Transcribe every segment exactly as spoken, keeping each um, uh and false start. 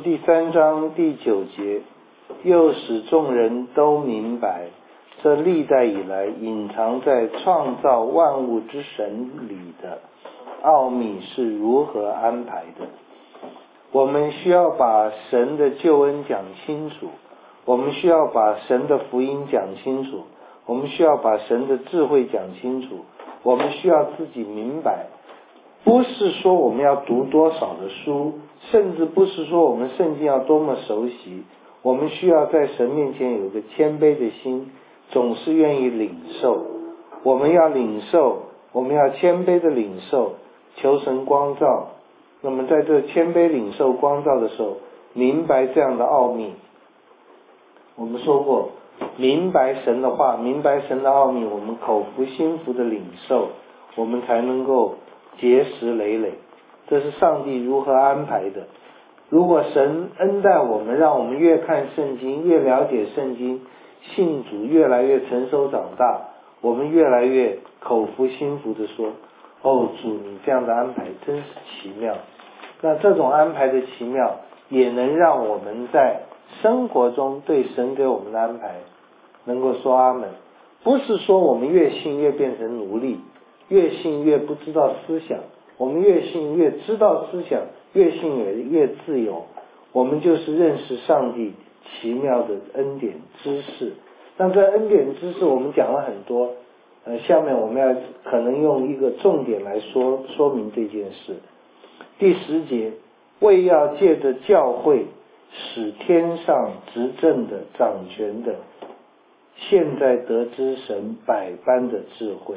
第三章第九节，又使众人都明白，这历代以来隐藏在创造万物之神里的奥秘是如何安排的。我们需要把神的救恩讲清楚，我们需要把神的福音讲清楚，我们需要把神的智慧讲清楚，我们需要自己明白，不是说我们要读多少的书，甚至不是说我们圣经要多么熟悉，我们需要在神面前有一个谦卑的心，总是愿意领受。我们要领受，我们要谦卑的领受，求神光照。那么在这谦卑领受光照的时候，明白这样的奥秘。我们说过，明白神的话，明白神的奥秘，我们口服心服的领受，我们才能够结实累累。这是上帝如何安排的。如果神恩待我们，让我们越看圣经，越了解圣经，信主越来越成熟长大，我们越来越口服心服的说，哦，主，你这样的安排真是奇妙。那这种安排的奇妙，也能让我们在生活中对神给我们的安排能够说阿们。不是说我们越信越变成奴隶，越信越不知道思想，我们越信越知道思想，越信越越自由。我们就是认识上帝奇妙的恩典知识。那这恩典知识我们讲了很多，呃，下面我们要可能用一个重点来说说明这件事。第十节，为要借着教会使天上执政的掌权的现在得知神百般的智慧。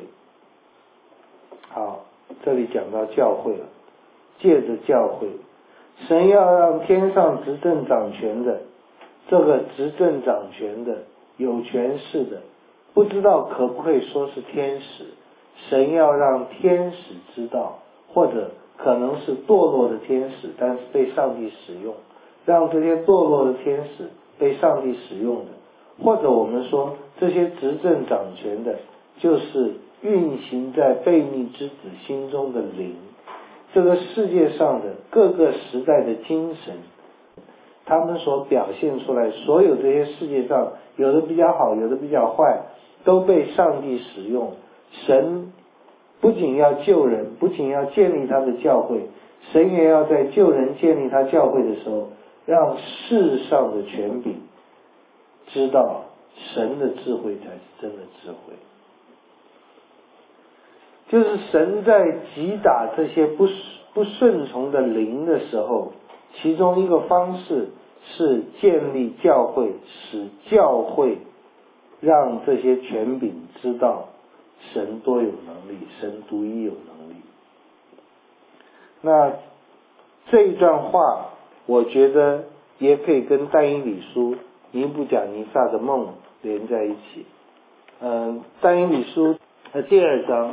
好，这里讲到教会了，借着教会，神要让天上执政掌权的，这个执政掌权的有权势的，不知道可不可以说是天使，神要让天使知道，或者可能是堕落的天使，但是被上帝使用，让这些堕落的天使被上帝使用的，或者我们说这些执政掌权的就是运行在悖逆之子心中的灵，这个世界上的各个时代的精神，他们所表现出来，所有这些世界上有的比较好，有的比较坏，都被上帝使用。神不仅要救人，不仅要建立他的教会，神也要在救人建立他教会的时候，让世上的权柄知道神的智慧才是真的智慧。就是神在击打这些不不顺从的灵的时候，其中一个方式是建立教会，使教会让这些权柄知道神多有能力，神独一有能力。那这一段话我觉得也可以跟但以理书尼布甲尼撒的梦连在一起。嗯，但以理书的第二章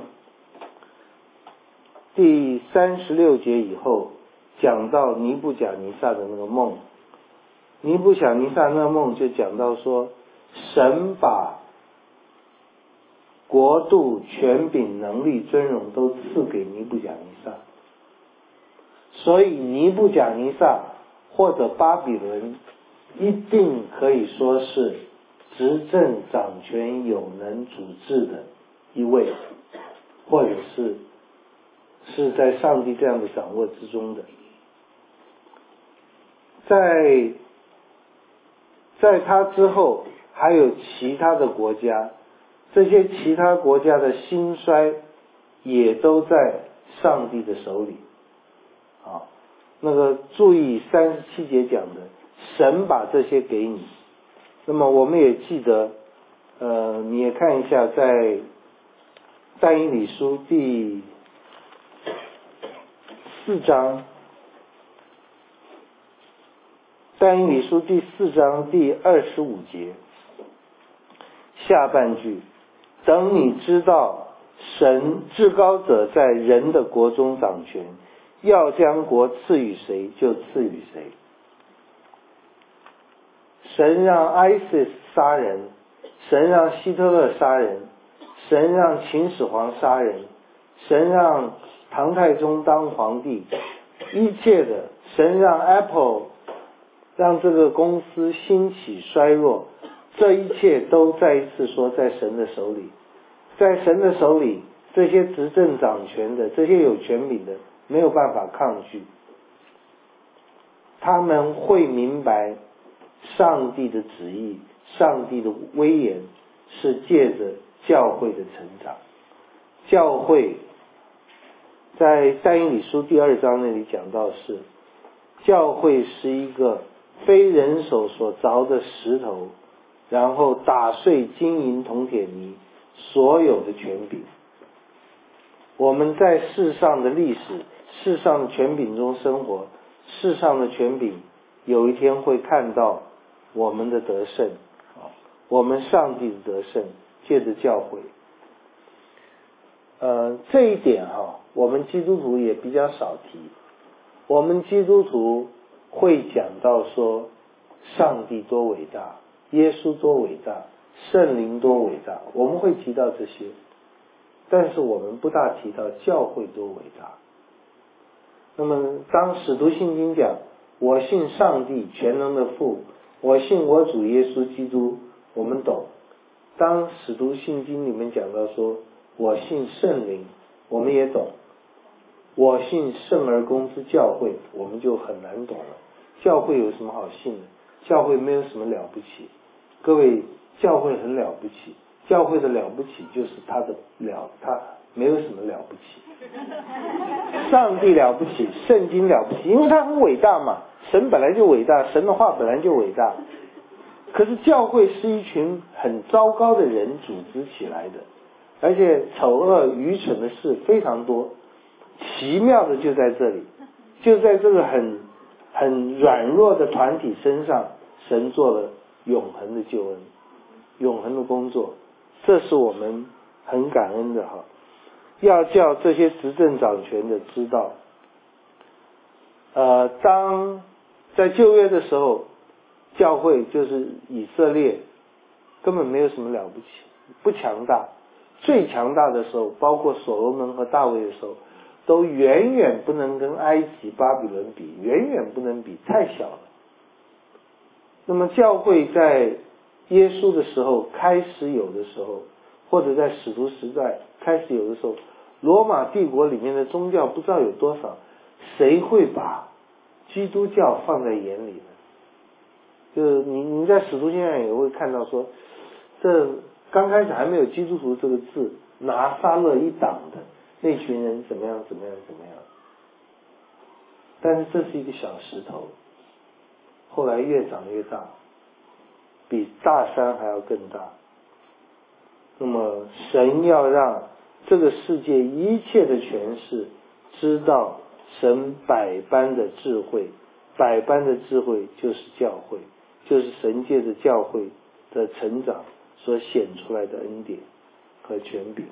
第三十六节以后讲到尼布甲尼撒的那个梦，尼布甲尼撒那个梦就讲到说，神把国度、权柄、能力、尊荣都赐给尼布甲尼撒，所以尼布甲尼撒或者巴比伦一定可以说是执政掌权有能主治的一位，或者是是在上帝这样的掌握之中的。在在他之后还有其他的国家，这些其他国家的兴衰也都在上帝的手里。啊，那个注意三十七节讲的，神把这些给你。那么我们也记得，呃，你也看一下，在但以理书第四章，但以理书第四章第二十五节下半句，等你知道神至高者在人的国中掌权，要将国赐予谁就赐予谁。神让 ISIS 杀人，神让希特勒杀人，神让秦始皇杀人，神让唐太宗当皇帝，一切的神让 Apple 让这个公司兴起衰弱，这一切都再一次说在神的手里。在神的手里，这些执政掌权的，这些有权柄的没有办法抗拒，他们会明白上帝的旨意，上帝的威严是借着教会的成长。教会在但以理书第二章那里讲到是，教会是一个非人手所凿的石头，然后打碎金银铜铁泥所有的权柄。我们在世上的历史，世上的权柄中生活，世上的权柄有一天会看到我们的得胜，我们上帝的得胜借着教会。呃，这一点哈，我们基督徒也比较少提。我们基督徒会讲到说上帝多伟大，耶稣多伟大，圣灵多伟大，我们会提到这些，但是我们不大提到教会多伟大。那么当使徒信经讲我信上帝全能的父，我信我主耶稣基督，我们懂。当使徒信经里面讲到说我信圣灵，我们也懂。我信圣而公之教会，我们就很难懂了。教会有什么好信的？教会没有什么了不起。各位，教会很了不起，教会的了不起就是他的了，他没有什么了不起。上帝了不起，圣经了不起，因为他很伟大嘛，神本来就伟大，神的话本来就伟大。可是教会是一群很糟糕的人组织起来的，而且丑恶愚蠢的事非常多。奇妙的就在这里，就在这个很很软弱的团体身上，神做了永恒的救恩，永恒的工作，这是我们很感恩的哈。要叫这些执政掌权的知道，呃，当在旧约的时候，教会就是以色列根本没有什么了不起，不强大，最强大的时候，包括所罗门和大卫的时候，都远远不能跟埃及巴比伦比，远远不能比，太小了。那么教会在耶稣的时候开始有的时候，或者在使徒时代开始有的时候，罗马帝国里面的宗教不知道有多少，谁会把基督教放在眼里呢？就是你你在使徒信上也会看到说，这刚开始还没有基督徒这个字，拿撒勒一党的那群人怎么样怎么样怎么样，但是这是一个小石头，后来越长越大，比大山还要更大。那么神要让这个世界一切的权势知道神百般的智慧，百般的智慧就是教会，就是神界的教会的成长所显出来的恩典和权柄。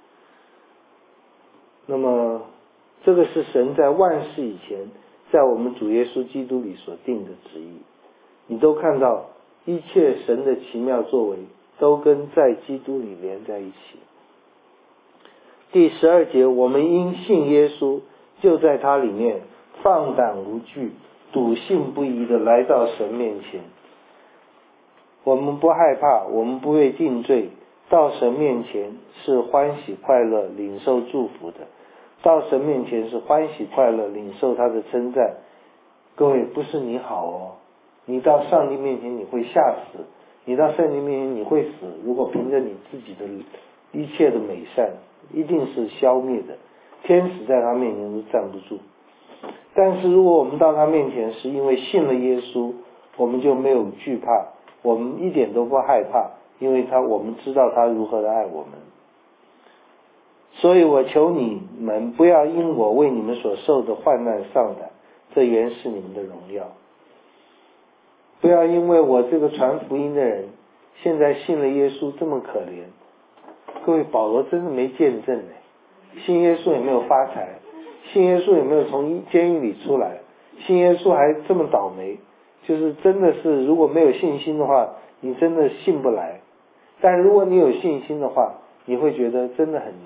那么这个是神在万世以前在我们主耶稣基督里所定的旨意，你都看到一切神的奇妙作为都跟在基督里连在一起。第十二节，我们因信耶稣，就在他里面放胆无惧，笃信不疑的来到神面前。我们不害怕，我们不被定罪，到神面前是欢喜快乐领受祝福的，到神面前是欢喜快乐领受他的称赞。各位，不是你好哦，你到上帝面前你会吓死，你到上帝面前你会死，如果凭着你自己的一切的美善，一定是消灭的，天使在他面前都站不住。但是如果我们到他面前是因为信了耶稣，我们就没有惧怕，我们一点都不害怕，因为他我们知道他如何的爱我们。所以我求你们不要因我为你们所受的患难丧胆，这原是你们的荣耀。不要因为我这个传福音的人现在信了耶稣这么可怜。各位，保罗真是没见证呢，信耶稣也没有发财，信耶稣也没有从监狱里出来，信耶稣还这么倒霉，就是真的是如果没有信心的话，你真的信不来。但如果你有信心的话，你会觉得真的很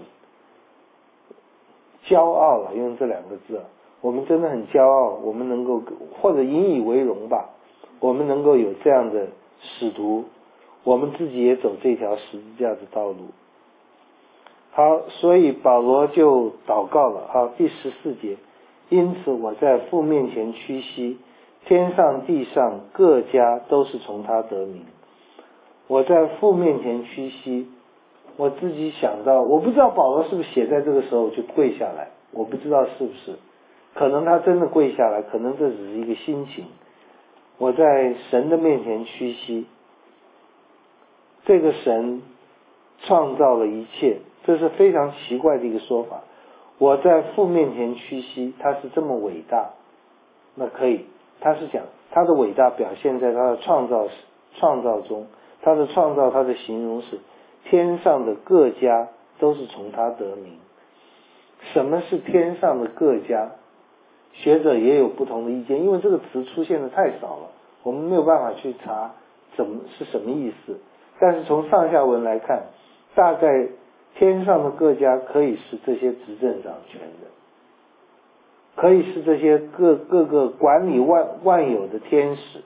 骄傲了，用这两个字，我们真的很骄傲，我们能够或者引以为荣吧， 我们能够有这样的使徒，我们自己也走这条十字架的道路。好，所以保罗就祷告了。好，第十四节，因此我在父面前屈膝，天上地上各家都是从他得名。我在父面前屈膝，我自己想到，我不知道保罗是不是写在这个时候就跪下来，我不知道是不是，可能他真的跪下来，可能这只是一个心情。我在神的面前屈膝，这个神创造了一切，这是非常奇怪的一个说法。我在父面前屈膝，他是这么伟大，那可以，他是讲他的伟大表现在他的创造创造中，他的创造，他的形容是天上的各家都是从他得名。什么是天上的各家？学者也有不同的意见，因为这个词出现的太少了，我们没有办法去查怎么是什么意思。但是从上下文来看，大概天上的各家可以是这些执政掌权的，可以是这些各各个管理万万有的天使。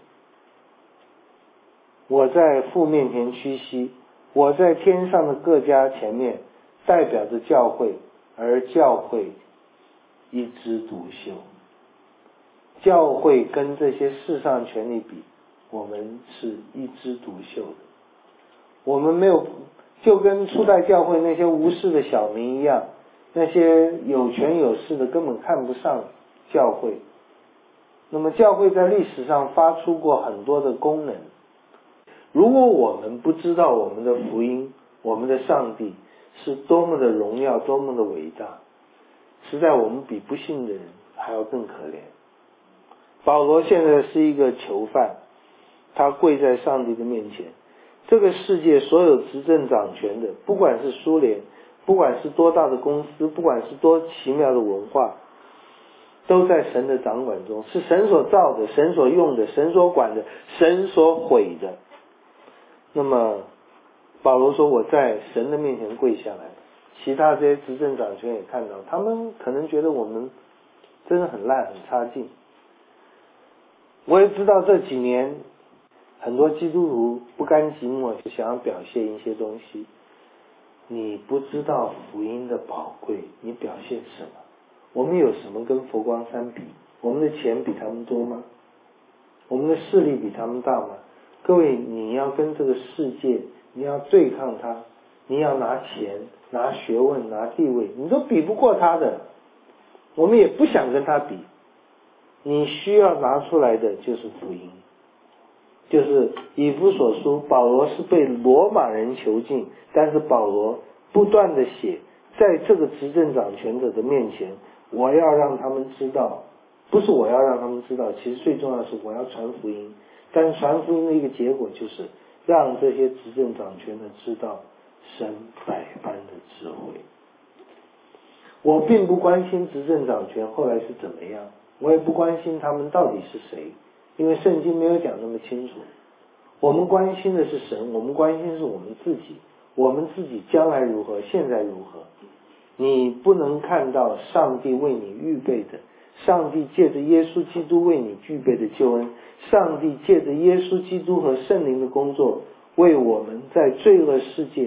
我在父面前屈膝，我在天上的各家前面代表着教会，而教会一枝独秀。教会跟这些世上权力比，我们是一枝独秀的。我们没有，就跟初代教会那些无事的小民一样，那些有权有势的根本看不上教会。那么教会在历史上发出过很多的功能，如果我们不知道我们的福音，我们的上帝是多么的荣耀，多么的伟大，实在我们比不信的人还要更可怜。保罗现在是一个囚犯，他跪在上帝的面前。这个世界所有执政掌权的，不管是苏联，不管是多大的公司，不管是多奇妙的文化，都在神的掌管中，是神所造的，神所用的，神所管的，神所毁的。那么保罗说，我在神的面前跪下来。其他这些执政掌权也看到，他们可能觉得我们真的很烂，很差劲。我也知道这几年很多基督徒不甘寂寞，就想要表现一些东西。你不知道福音的宝贵，你表现什么？我们有什么跟佛光山比？我们的钱比他们多吗？我们的势力比他们大吗？各位，你要跟这个世界，你要对抗他，你要拿钱、拿学问、拿地位，你都比不过他的。我们也不想跟他比。你需要拿出来的就是福音，就是以弗所书，保罗是被罗马人囚禁，但是保罗不断的写，在这个执政掌权者的面前，我要让他们知道，不是我要让他们知道，其实最重要的是我要传福音。但是传福音的一个结果就是让这些执政掌权的知道神百般的智慧。我并不关心执政掌权后来是怎么样，我也不关心他们到底是谁，因为圣经没有讲那么清楚。我们关心的是神，我们关心的是我们自己，我们自己将来如何，现在如何。你不能看到上帝为你预备的，上帝借着耶稣基督为你具备的救恩，上帝借着耶稣基督和圣灵的工作，为我们在罪恶世界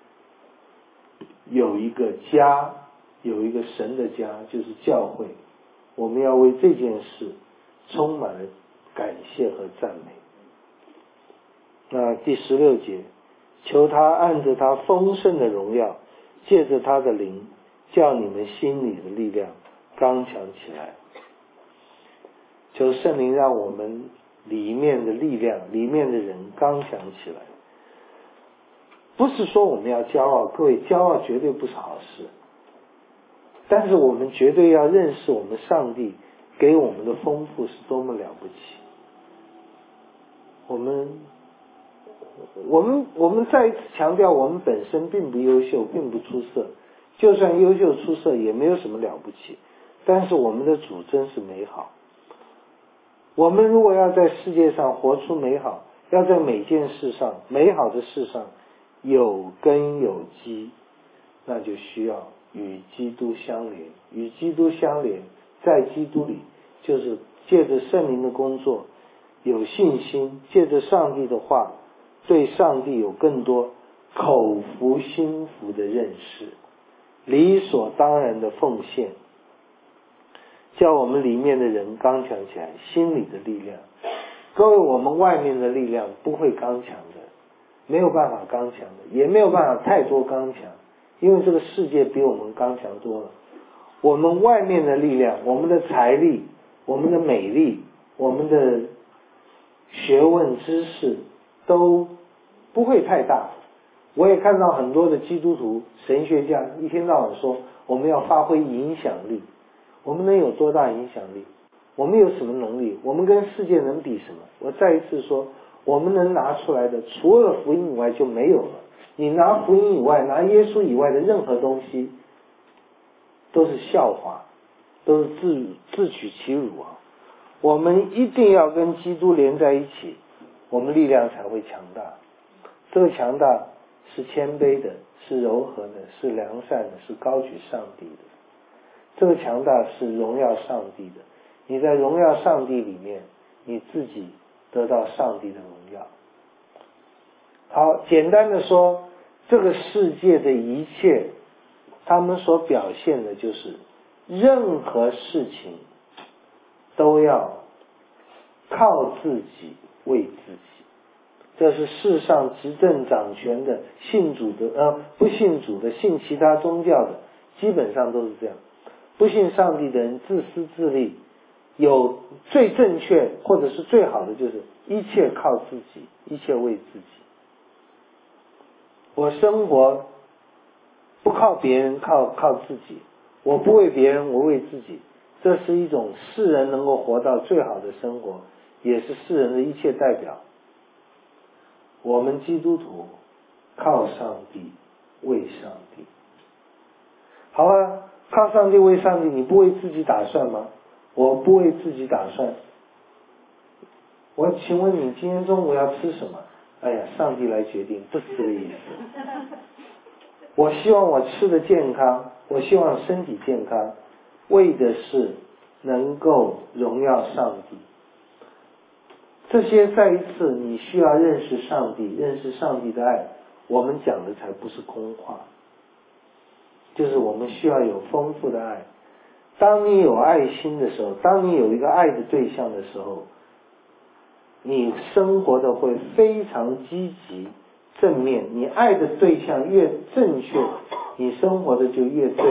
有一个家，有一个神的家，就是教会。我们要为这件事充满了感谢和赞美。那第十六节，求他按着他丰盛的荣耀，借着他的灵，叫你们心里的力量刚强起来。求圣灵让我们里面的力量，里面的人刚强起来。不是说我们要骄傲，各位，骄傲绝对不是好事，但是我们绝对要认识我们上帝给我们的丰富是多么了不起。我们我们我们再一次强调，我们本身并不优秀，并不出色，就算优秀出色也没有什么了不起，但是我们的主真是美好。我们如果要在世界上活出美好，要在每件事上，美好的事上有根有基，那就需要与基督相连。与基督相连，在基督里，就是借着圣灵的工作， 有信心，借着上帝的话，对上帝有更多口服心服的认识，理所当然的奉献，叫我们里面的人刚强起来，心里的力量。各位，我们外面的力量不会刚强的，没有办法刚强的，也没有办法太多刚强，因为这个世界比我们刚强多了。我们外面的力量，我们的财力，我们的美丽，我们的学问知识都不会太大。我也看到很多的基督徒神学家一天到晚说我们要发挥影响力，我们能有多大影响力？我们有什么能力？我们跟世界能比什么？我再一次说，我们能拿出来的除了福音以外就没有了。你拿福音以外，拿耶稣以外的任何东西都是笑话，都是自自取其辱啊！我们一定要跟基督连在一起，我们力量才会强大。这个强大是谦卑的，是柔和的，是良善的，是高举上帝的。这个强大是荣耀上帝的。你在荣耀上帝里面，你自己得到上帝的荣耀。好，简单的说，这个世界的一切，他们所表现的就是任何事情都要靠自己为自己。这是世上执政掌权的，信主的呃不信主的，信其他宗教的，基本上都是这样。不信上帝的人自私自利，有最正确或者是最好的就是一切靠自己，一切为自己。我生活不靠别人，靠靠自己，我不为别人，我为自己。这是一种世人能够活到最好的生活，也是世人的一切代表。我们基督徒靠上帝，为上帝。好啊，靠上帝为上帝，你不为自己打算吗？我不为自己打算。我请问你今天中午要吃什么？哎呀，上帝来决定，不是这个意思。我希望我吃的健康，我希望身体健康，为的是能够荣耀上帝。这些再一次，你需要认识上帝，认识上帝的爱，我们讲的才不是空话，就是我们需要有丰富的爱。当你有爱心的时候，当你有一个爱的对象的时候，你生活的会非常积极正面，你爱的对象越正确，你生活的就越对。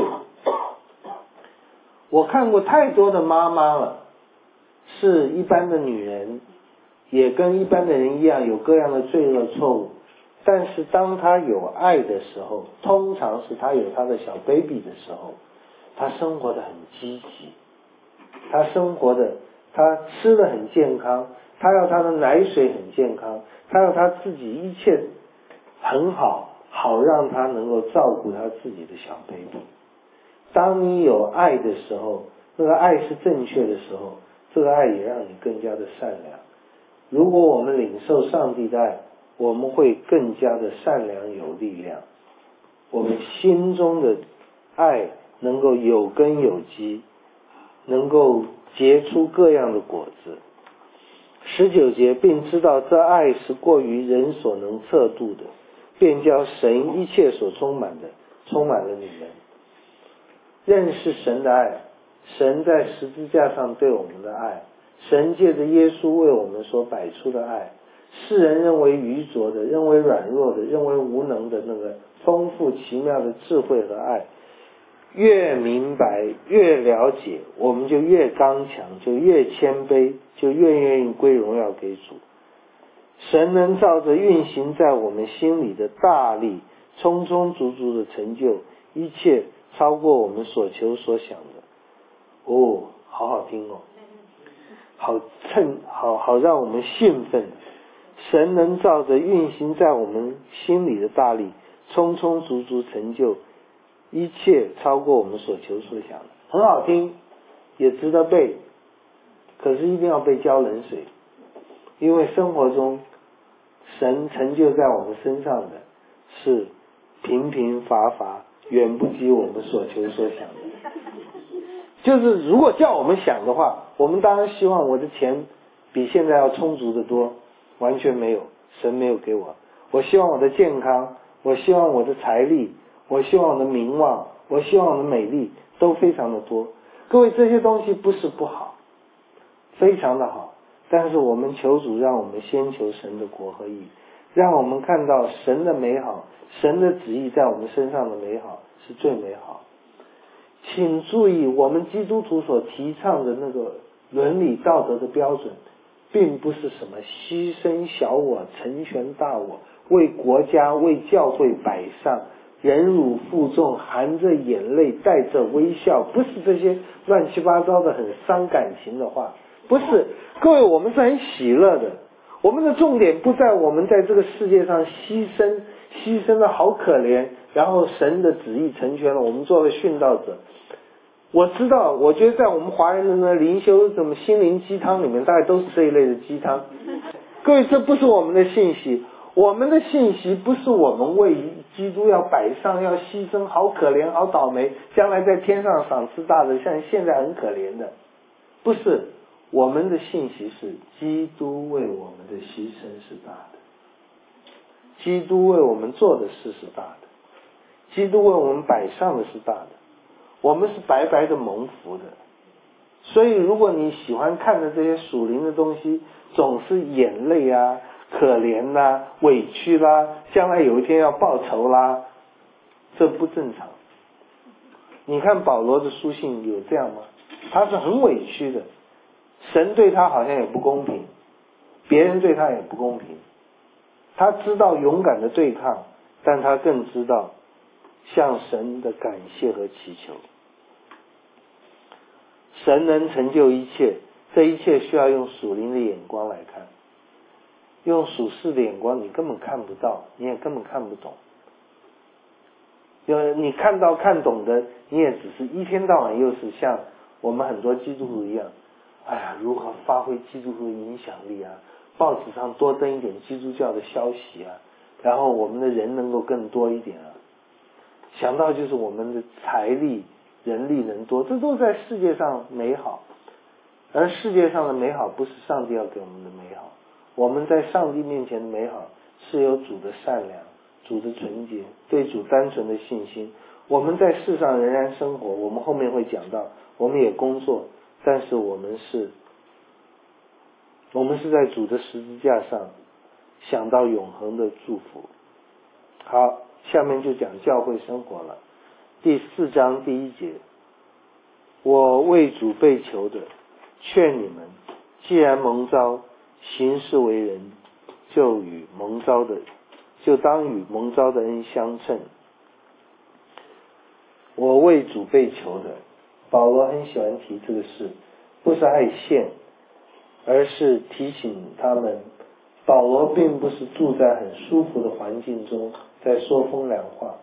我看过太多的妈妈了，是一般的女人，也跟一般的人一样有各样的罪恶错误，但是当她有爱的时候，通常是她有她的小 baby 的时候，她生活的很积极，她生活的她吃的很健康，她要她的奶水很健康，她要她自己一切很好，好让她能够照顾她自己的小 baby。 当你有爱的时候，那个爱是正确的时候，这个爱也让你更加的善良。如果我们领受上帝的爱，我们会更加的善良有力量，我们心中的爱能够有根有基，能够结出各样的果子。十九节，并知道这爱是过于人所能测度的，便叫神一切所充满的充满了你们。认识神的爱，神在十字架上对我们的爱，神借着耶稣为我们所摆出的爱，世人认为愚拙的，认为软弱的，认为无能的那个丰富奇妙的智慧和爱，越明白越了解，我们就越刚强，就越谦卑，就越愿意归荣耀给主。神能照着运行在我们心里的大力，充充足足的成就一切超过我们所求所想的。哦，好好听哦，好趁好好让我们兴奋。神能照着运行在我们心里的大力，充充足足成就一切超过我们所求所想的。很好听，也值得背，可是一定要被浇冷水，因为生活中神成就在我们身上的是平平乏乏，远不及我们所求所想的。就是如果叫我们想的话，我们当然希望我的钱比现在要充足的多，完全没有，神没有给我。我希望我的健康，我希望我的财力，我希望我的名望，我希望我的美丽都非常的多。各位，这些东西不是不好，非常的好，但是我们求主让我们先求神的国和义，让我们看到神的美好，神的旨意在我们身上的美好是最美好。请注意，我们基督徒所提倡的那个伦理道德的标准，并不是什么牺牲小我成全大我，为国家为教会摆上，忍辱负重，含着眼泪带着微笑，不是这些乱七八糟的很伤感情的话，不是。各位，我们是很喜乐的，我们的重点不在我们在这个世界上牺牲，牺牲的好可怜，然后神的旨意成全了，我们做了殉道者。我知道，我觉得在我们华人的那灵修什么心灵鸡汤里面，大概都是这一类的鸡汤。各位，这不是我们的信息，我们的信息不是我们为基督要摆上，要牺牲，好可怜，好倒霉，将来在天上赏赐大的，像现在很可怜的，不是。我们的信息是基督为我们的牺牲是大的，基督为我们做的事是大的，基督为我们摆上的是大的，我们是白白的蒙福的。所以如果你喜欢看的这些属灵的东西总是眼泪啊，可怜啦，委屈啦，将来有一天要报仇啦，这不正常。你看保罗的书信有这样吗？他是很委屈的，神对他好像也不公平，别人对他也不公平，他知道勇敢的对抗，但他更知道向神的感谢和祈求。神能成就一切，这一切需要用属灵的眼光来看，用属世的眼光你根本看不到，你也根本看不懂。有你看到看懂的，你也只是一天到晚又是像我们很多基督徒一样，哎呀，如何发挥基督徒的影响力啊，报纸上多登一点基督教的消息啊，然后我们的人能够更多一点啊，想到就是我们的财力人力能多，这都在世界上美好，而世界上的美好不是上帝要给我们的美好，我们在上帝面前的美好是有主的善良，主的纯洁，对主单纯的信心。我们在世上仍然生活，我们后面会讲到，我们也工作，但是我们是我们是在主的十字架上想到永恒的祝福。好，下面就讲教会生活了。第四章第一节，我为主被求的，劝你们，既然蒙召行事为人，就与蒙召的就当与蒙召的恩相称。我为主被求的，保罗很喜欢提这个事，不是爱现，而是提醒他们，保罗并不是住在很舒服的环境中在说风凉话。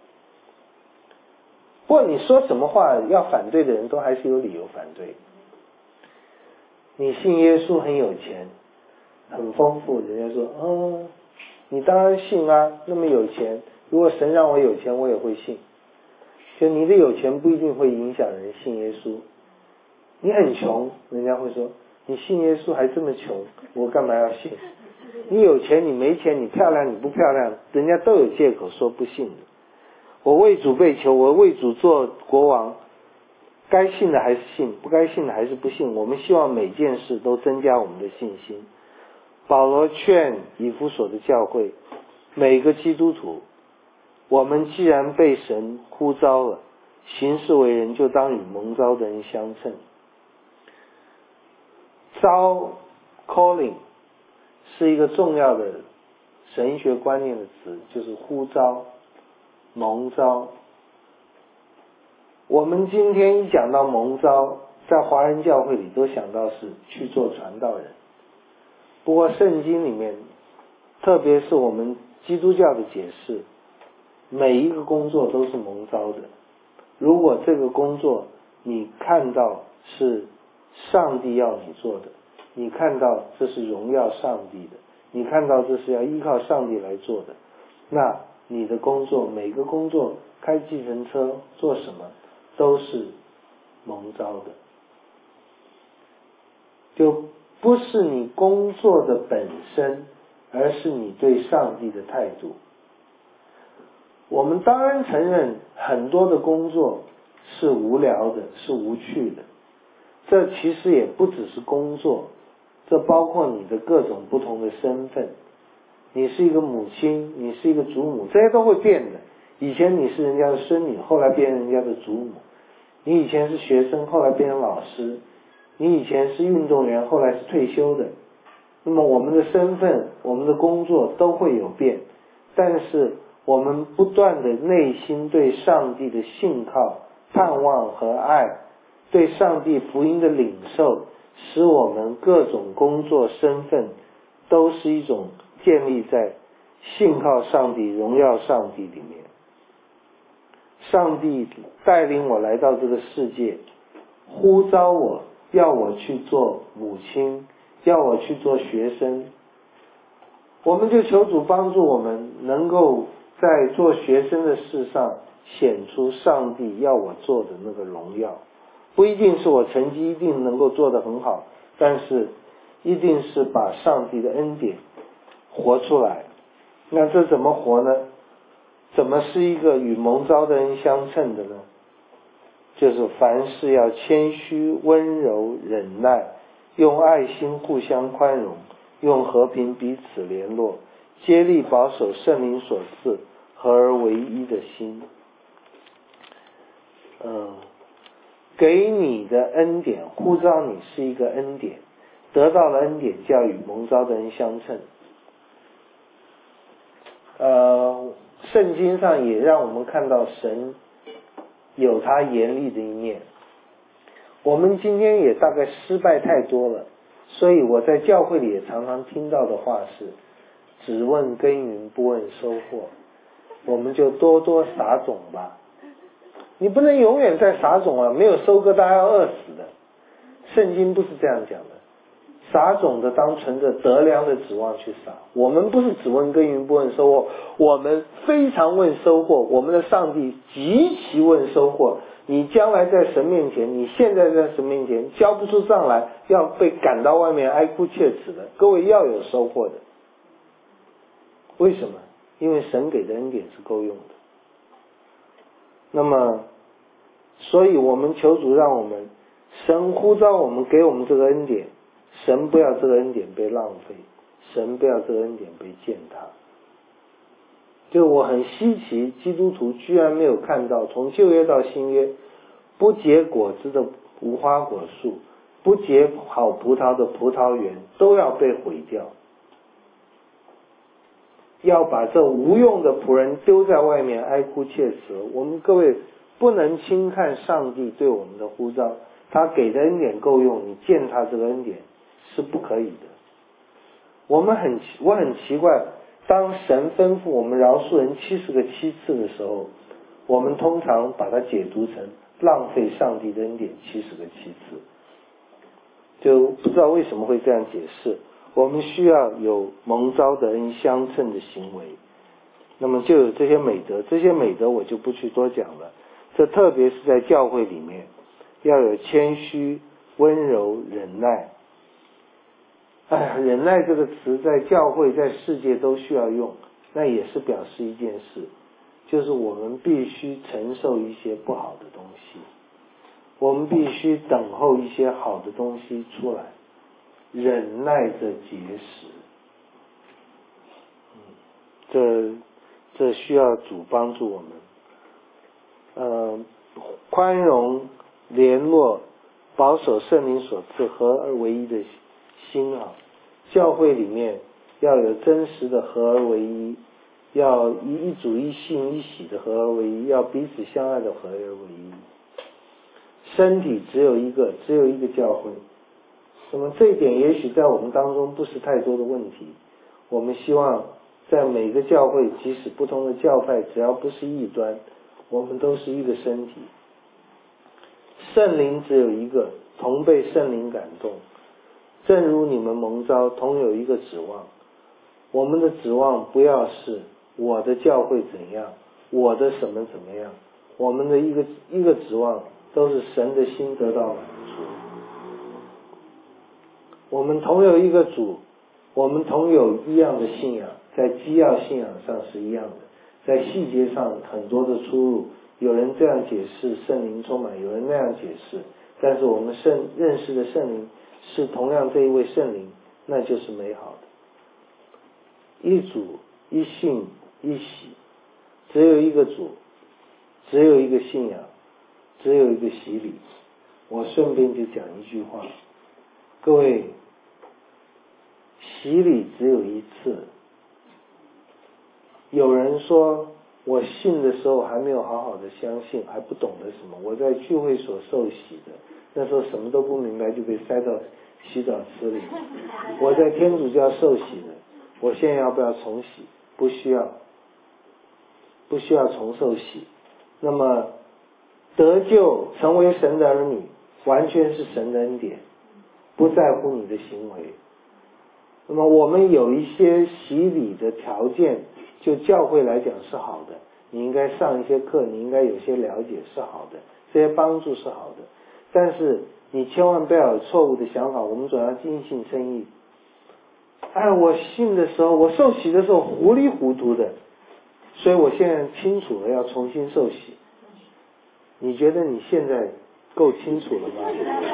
不过你说什么话，要反对的人都还是有理由反对。你信耶稣很有钱很丰富，人家说嗯，你当然信啊，那么有钱，如果神让我有钱我也会信。就你的有钱不一定会影响人信耶稣。你很穷，人家会说你信耶稣还这么穷，我干嘛要信？你有钱你没钱，你漂亮你不漂亮，人家都有借口说不信的。我为主被求，我为主做国王，该信的还是信，不该信的还是不信。我们希望每件事都增加我们的信心。保罗劝以弗所的教会，每个基督徒，我们既然被神呼召了，行事为人就当与蒙召的人相称。召 calling 是一个重要的神学观念的词，就是呼召蒙召。我们今天一讲到蒙召，在华人教会里都想到是去做传道人。不过圣经里面，特别是我们基督教的解释，每一个工作都是蒙召的。如果这个工作你看到是上帝要你做的，你看到这是荣耀上帝的，你看到这是要依靠上帝来做的，那你的工作，每个工作，开计程车做什么都是蒙召的。就不是你工作的本身，而是你对上帝的态度。我们当然承认很多的工作是无聊的，是无趣的，这其实也不只是工作，这包括你的各种不同的身份。你是一个母亲，你是一个祖母，这些都会变的。以前你是人家的孙女，后来变成人家的祖母；你以前是学生，后来变成老师；你以前是运动员，后来是退休的。那么我们的身份，我们的工作都会有变，但是我们不断的内心对上帝的信靠、盼望和爱，对上帝福音的领受，使我们各种工作身份都是一种建立在信靠上帝、荣耀上帝里面。上帝带领我来到这个世界，呼召我，要我去做母亲，要我去做学生。我们就求主帮助我们能够在做学生的事上显出上帝要我做的那个荣耀。不一定是我成绩一定能够做得很好，但是一定是把上帝的恩典活出来。那这怎么活呢？怎么是一个与蒙召的人相称的呢？就是凡事要谦虚、温柔、忍耐，用爱心互相宽容，用和平彼此联络，竭力保守圣灵所赐合而为一的心。嗯，给你的恩典，呼召你是一个恩典，得到了恩典就要与蒙召的人相称。呃，圣经上也让我们看到神有他严厉的一面。我们今天也大概失败太多了，所以我在教会里也常常听到的话是，只问耕耘不问收获，我们就多多撒种吧。你不能永远在撒种啊，没有收割大家要饿死的。圣经不是这样讲的，撒种的当存着得粮的指望去撒。我们不是只问耕耘不问收获，我们非常问收获。我们的上帝极其问收获。你将来在神面前，你现在在神面前交不出账来，要被赶到外面哀哭切齿的。各位要有收获的。为什么？因为神给的恩典是够用的。那么所以我们求主让我们，神呼召我们，给我们这个恩典，神不要这个恩典被浪费，神不要这个恩典被践踏。就我很稀奇，基督徒居然没有看到从旧约到新约，不结果子的无花果树，不结好葡萄的葡萄园都要被毁掉，要把这无用的仆人丢在外面哀哭切齿。我们各位不能轻看上帝对我们的呼召，他给的恩典够用，你践踏这个恩典是不可以的。我们很我很奇怪，当神吩咐我们饶恕人七十个七次的时候，我们通常把它解读成浪费上帝的恩典七十个七次，就不知道为什么会这样解释。我们需要有蒙召的恩相称的行为，那么就有这些美德，这些美德我就不去多讲了。这特别是在教会里面，要有谦虚、温柔、忍耐。哎，忍耐这个词在教会在世界都需要用，那也是表示一件事，就是我们必须承受一些不好的东西，我们必须等候一些好的东西出来，忍耐着结实。嗯，这这需要主帮助我们。呃，宽容、联络、保守圣灵所赐合而为一的心啊，教会里面要有真实的合而为一，要一一主一信一喜的合而为一，要彼此相爱的合而为一。身体只有一个，只有一个教会。那么这一点也许在我们当中不是太多的问题。我们希望在每个教会，即使不同的教派，只要不是异端，我们都是一个身体。圣灵只有一个，同被圣灵感动。正如你们蒙召，同有一个指望。我们的指望不要是我的教会怎样，我的什么怎么样，我们的一个一个指望都是神的心得到满足。 我们同有一个主，我们同有一样的信仰，在基要信仰上是一样的，在细节上很多的出入，有人这样解释圣灵充满，有人那样解释，但是我们圣认识的圣灵是同样这一位圣灵，那就是美好的。一主一信一洗，只有一个主，只有一个信仰，只有一个洗礼。我顺便就讲一句话，各位，洗礼只有一次。有人说我信的时候还没有好好的相信，还不懂得什么，我在聚会所受洗的，那时候什么都不明白就被塞到洗澡池里。我在天主教受洗的，我现在要不要重洗？不需要，不需要重受洗。那么得救成为神的儿女，完全是神的恩典，不在乎你的行为。那么我们有一些洗礼的条件，就教会来讲是好的，你应该上一些课，你应该有些了解是好的，这些帮助是好的，但是你千万不要有错误的想法，我们总要因信称义。哎，我信的时候，我受洗的时候糊里糊涂的，所以我现在清楚了要重新受洗。你觉得你现在够清楚了吗？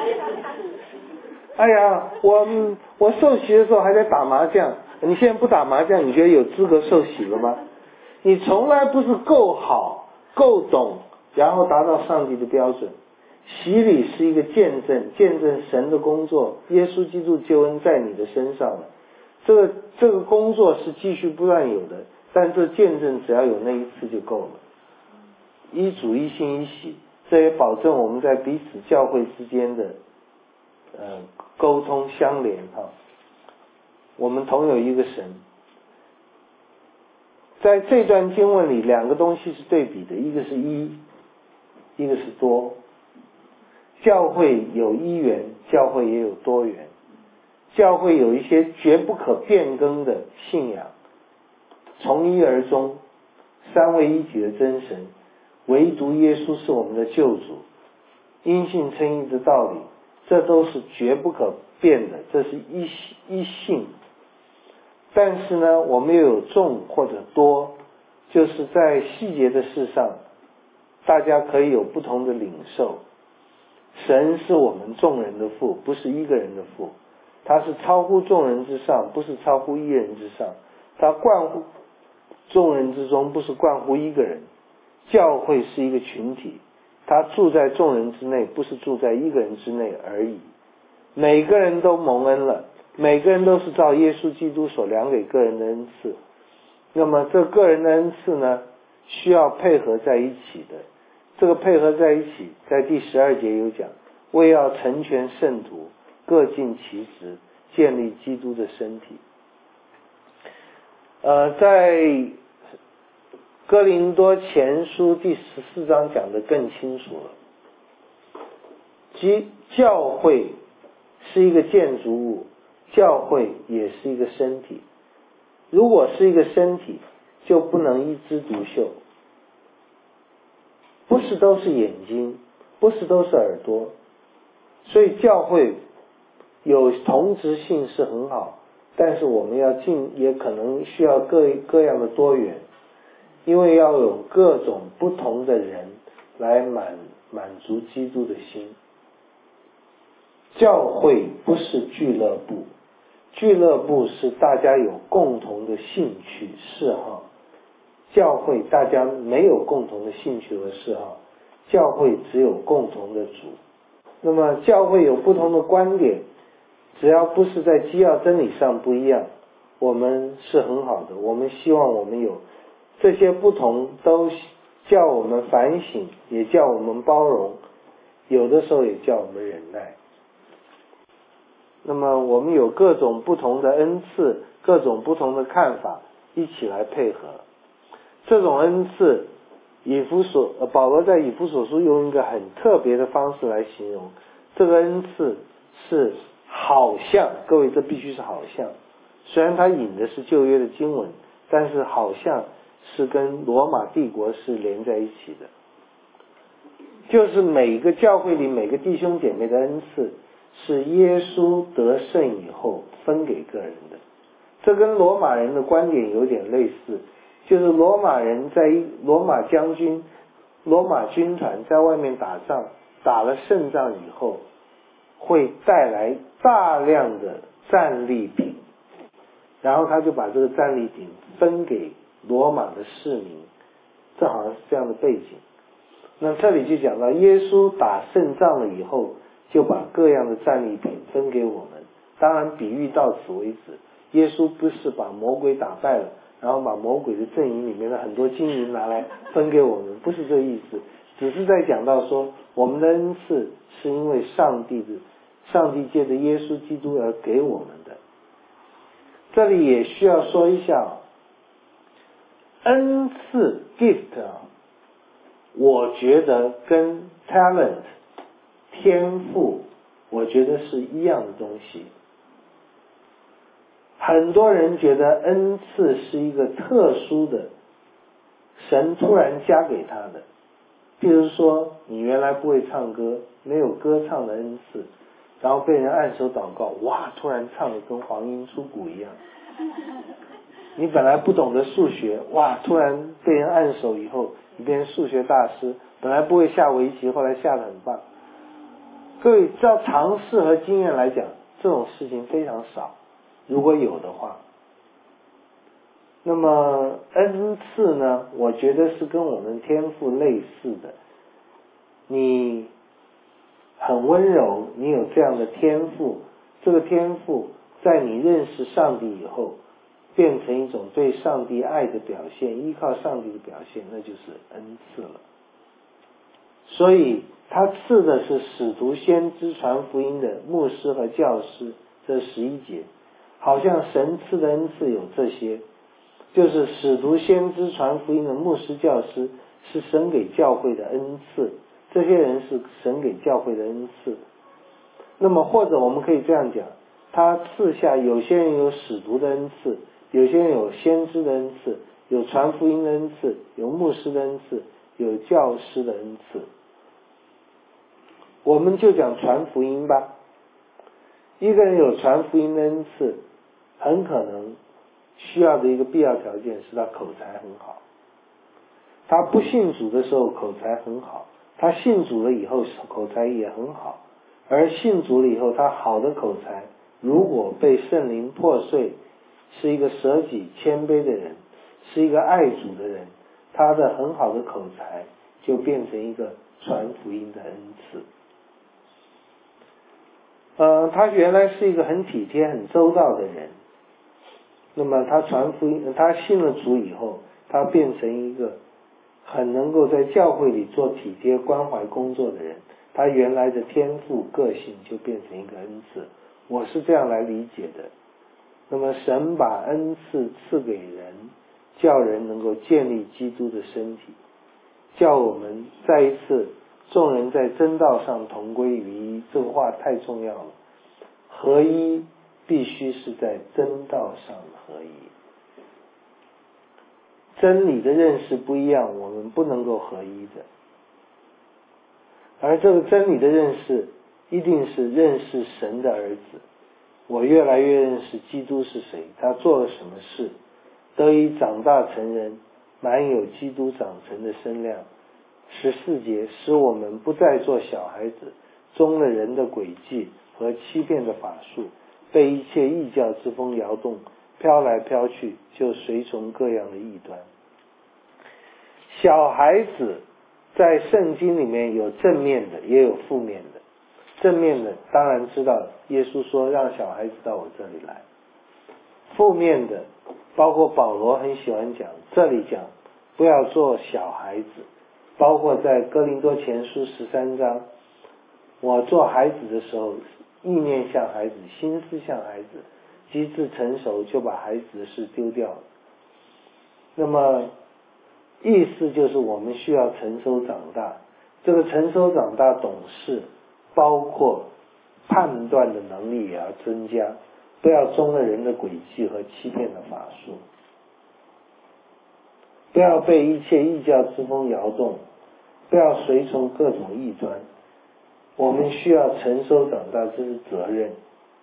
哎呀，我我受洗的时候还在打麻将，你现在不打麻将，你觉得有资格受洗了吗？你从来不是够好够懂，然后达到上帝的标准。洗礼是一个见证，见证神的工作，耶稣基督救恩在你的身上了。这个这个工作是继续不断有的，但这见证只要有那一次就够了。一主一信一洗，这也保证我们在彼此教会之间的呃沟通相连哈。我们同有一个神。在这段经文里，两个东西是对比的，一个是一，一个是多。教会有一元，教会也有多元。教会有一些绝不可变更的信仰，从一而终，三位一体的真神，唯独耶稣是我们的救主，因信称义的道理，这都是绝不可变的，这是一一信。但是呢，我们又有众或者多，就是在细节的事上，大家可以有不同的领受。神是我们众人的父，不是一个人的父，他是超乎众人之上，不是超乎一人之上，他冠乎众人之中，不是冠乎一个人。教会是一个群体，他住在众人之内，不是住在一个人之内而已。每个人都蒙恩了，每个人都是照耶稣基督所量给个人的恩赐。那么这个人的恩赐呢，需要配合在一起的。这个配合在一起，在第十二节有讲，为要成全圣徒，各尽其职，建立基督的身体。呃，在哥林多前书第十四章讲得更清楚了，即教会是一个建筑物，教会也是一个身体。如果是一个身体，就不能一枝独秀，不是都是眼睛，不是都是耳朵。所以教会有同质性是很好，但是我们要进，也可能需要各各样的多元，因为要有各种不同的人来满满足基督的心。教会不是俱乐部，俱乐部是大家有共同的兴趣嗜好，教会大家没有共同的兴趣和嗜好，教会只有共同的主。那么教会有不同的观点，只要不是在基要真理上不一样，我们是很好的。我们希望我们有这些不同，都叫我们反省，也叫我们包容，有的时候也叫我们忍耐。那么我们有各种不同的恩赐，各种不同的看法，一起来配合。这种恩赐，以弗所呃保罗在以弗所书用一个很特别的方式来形容，这个恩赐是好像，各位这必须是好像，虽然他引的是旧约的经文，但是好像是跟罗马帝国是连在一起的。就是每个教会里每个弟兄姐妹的恩赐是耶稣得胜以后分给个人的。这跟罗马人的观点有点类似，就是罗马人在罗马将军罗马军团在外面打仗，打了胜仗以后会带来大量的战利品，然后他就把这个战利品分给罗马的市民，这好像是这样的背景。那这里就讲到耶稣打胜仗了以后，就把各样的战利品分给我们。当然比喻到此为止，耶稣不是把魔鬼打败了，然后把魔鬼的阵营里面的很多金银拿来分给我们，不是这个意思，只是在讲到说我们的恩赐是因为上帝的上帝借着耶稣基督而给我们的。这里也需要说一下，恩赐 gift 啊，我觉得跟 talent 天赋我觉得是一样的东西。很多人觉得恩赐是一个特殊的，神突然加给他的，譬如说你原来不会唱歌，没有歌唱的恩赐，然后被人按手祷告，哇，突然唱的跟黄莺出谷一样。你本来不懂得数学，哇，突然被人按手以后你变成数学大师，本来不会下围棋，后来下得很棒。各位照常识和经验来讲，这种事情非常少，如果有的话。那么恩赐呢，我觉得是跟我们天赋类似的。你很温柔，你有这样的天赋，这个天赋在你认识上帝以后变成一种对上帝爱的表现，依靠上帝的表现，那就是恩赐了。所以他赐的是使徒先知传福音的牧师和教师，这十一节好像神赐的恩赐有这些，就是使徒先知传福音的牧师教师是神给教会的恩赐，这些人是神给教会的恩赐。那么或者我们可以这样讲，他赐下有些人有使徒的恩赐，有些人有先知的恩赐，有传福音的恩赐，有牧师的恩赐，有教师的恩赐。我们就讲传福音吧。一个人有传福音的恩赐，很可能需要的一个必要条件是他口才很好。他不信主的时候口才很好，他信主了以后口才也很好，而信主了以后他好的口才如果被圣灵破碎，是一个舍己谦卑的人，是一个爱主的人，他的很好的口才就变成一个传福音的恩赐。呃，他原来是一个很体贴很周到的人，那么他传福音，他信了主以后，他变成一个很能够在教会里做体贴关怀工作的人，他原来的天赋个性就变成一个恩赐，我是这样来理解的。那么神把恩赐赐给人，叫人能够建立基督的身体，叫我们再一次众人在真道上同归于一，这个话太重要了。合一必须是在真道上合一，真理的认识不一样，我们不能够合一的。而这个真理的认识一定是认识神的儿子，我越来越认识基督是谁，他做了什么事，得以长大成人，满有基督长成的身量。十四节，使我们不再做小孩子，中了人的诡计和欺骗的法术，被一切异教之风摇动，飘来飘去，就随从各样的异端。小孩子在圣经里面有正面的也有负面的，正面的当然知道耶稣说让小孩子到我这里来，负面的包括保罗很喜欢讲，这里讲不要做小孩子，包括在哥林多前书十三章，我做孩子的时候意念像孩子，心思像孩子，机智成熟就把孩子的事丢掉了。那么意思就是我们需要成熟长大，这个成熟长大懂事包括判断的能力也要增加，不要中了人的诡计和欺骗的法术，不要被一切异教之风摇动，不要随从各种异端。 我们需要成熟长大，这是责任。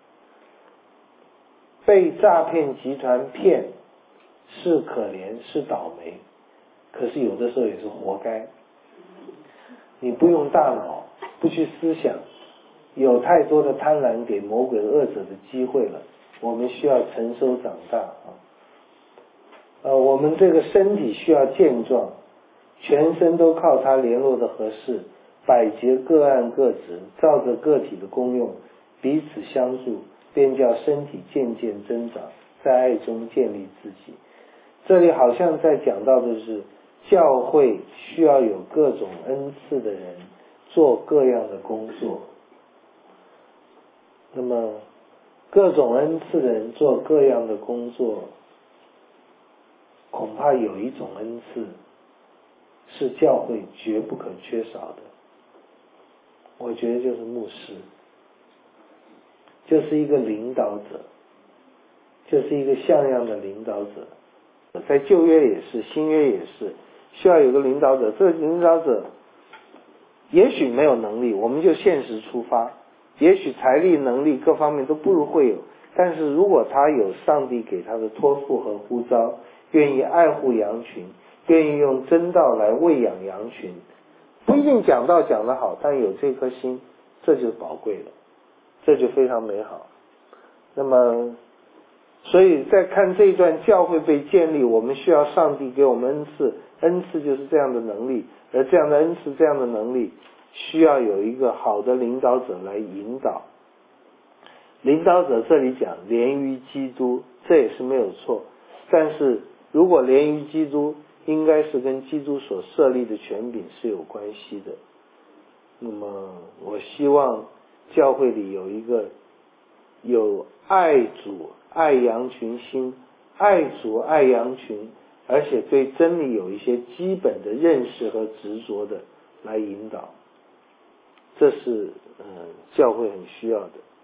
被诈骗集团骗是可怜是倒霉，可是有的时候也是活该。你不用大脑，不去思想，有太多的贪婪给魔鬼恶者的机会了。我们需要成熟长大啊！呃，我们这个身体需要健壮，全身都靠它联络的合适，百节各按各职，照着个体的功用彼此相助，便叫身体渐渐增长，在爱中建立自己。这里好像在讲到的是教会需要有各种恩赐的人做各样的工作。那么各种恩赐的人做各样的工作，恐怕有一种恩赐是教会绝不可缺少的，我觉得就是牧师，就是一个领导者，就是一个像样的领导者。在旧约也是，新约也是，需要有个领导者。这个领导者也许没有能力，我们就现实出发，也许财力能力各方面都不如会友，但是如果他有上帝给他的托付和呼召，愿意爱护羊群，愿意用真道来喂养羊群，不一定讲道讲得好，但有这颗心，这就宝贵了，这就非常美好。那么所以在看这一段教会被建立，我们需要上帝给我们恩赐，恩赐就是这样的能力，而这样的恩赐这样的能力需要有一个好的领导者来引导。领导者这里讲连于基督，这也是没有错，但是如果连于基督，应该是跟基督所设立的权柄是有关系的。那么我希望教会里有一个有爱主爱羊群心，爱主爱羊群，而且对真理有一些基本的认识和执着的来引导，这是嗯教会很需要的。